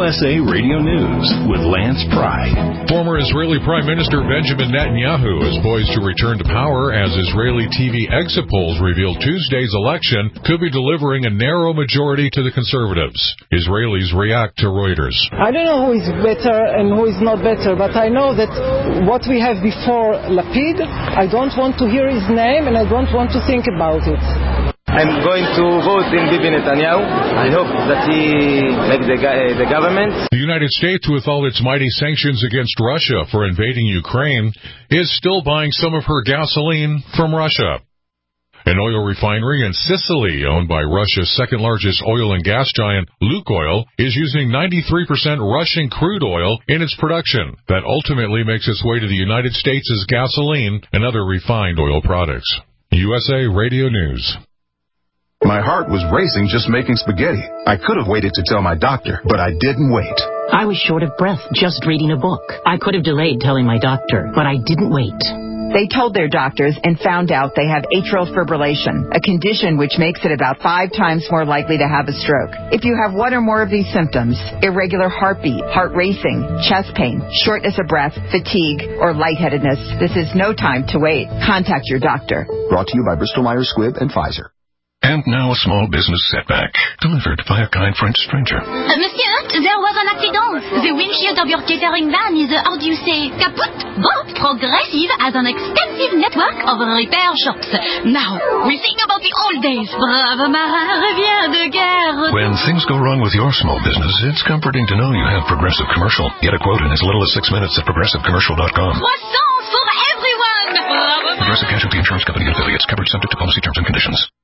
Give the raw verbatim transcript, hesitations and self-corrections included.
U S A Radio News with Lance Pry. Former Israeli Prime Minister Benjamin Netanyahu is poised to return to power as Israeli T V exit polls reveal Tuesday's election could be delivering a narrow majority to the conservatives. Israelis react to Reuters. I don't know who is better and who is not better, but I know that what we have before Lapid, I don't want to hear his name and I don't want to think about it. I'm going to vote in Bibi Netanyahu. I hope that he makes the, uh, the government. The United States, with all its mighty sanctions against Russia for invading Ukraine, is still buying some of her gasoline from Russia. An oil refinery in Sicily, owned by Russia's second-largest oil and gas giant, Lukoil, is using ninety-three percent Russian crude oil in its production. That ultimately makes its way to the United States as gasoline and other refined oil products. U S A Radio News. My heart was racing just making spaghetti. I could have waited to tell my doctor, but I didn't wait. I was short of breath just reading a book. I could have delayed telling my doctor, but I didn't wait. They told their doctors and found out they have atrial fibrillation, a condition which makes it about five times more likely to have a stroke. If you have one or more of these symptoms, irregular heartbeat, heart racing, chest pain, shortness of breath, fatigue, or lightheadedness, this is no time to wait. Contact your doctor. Brought to you by Bristol Myers Squibb and Pfizer. And now a small business setback, delivered by a kind French stranger. Uh, monsieur, there was an accident. The windshield of your catering van is, uh, how do you say, kaput? But Progressive has an extensive network of repair shops. Now, we think about the old days. Brave marin revient de guerre. When things go wrong with your small business, it's comforting to know you have Progressive Commercial. Get a quote in as little as six minutes at progressive commercial dot com. Croissants for everyone. Progressive Casualty Insurance Company and affiliates. Coverage subject to policy terms and conditions.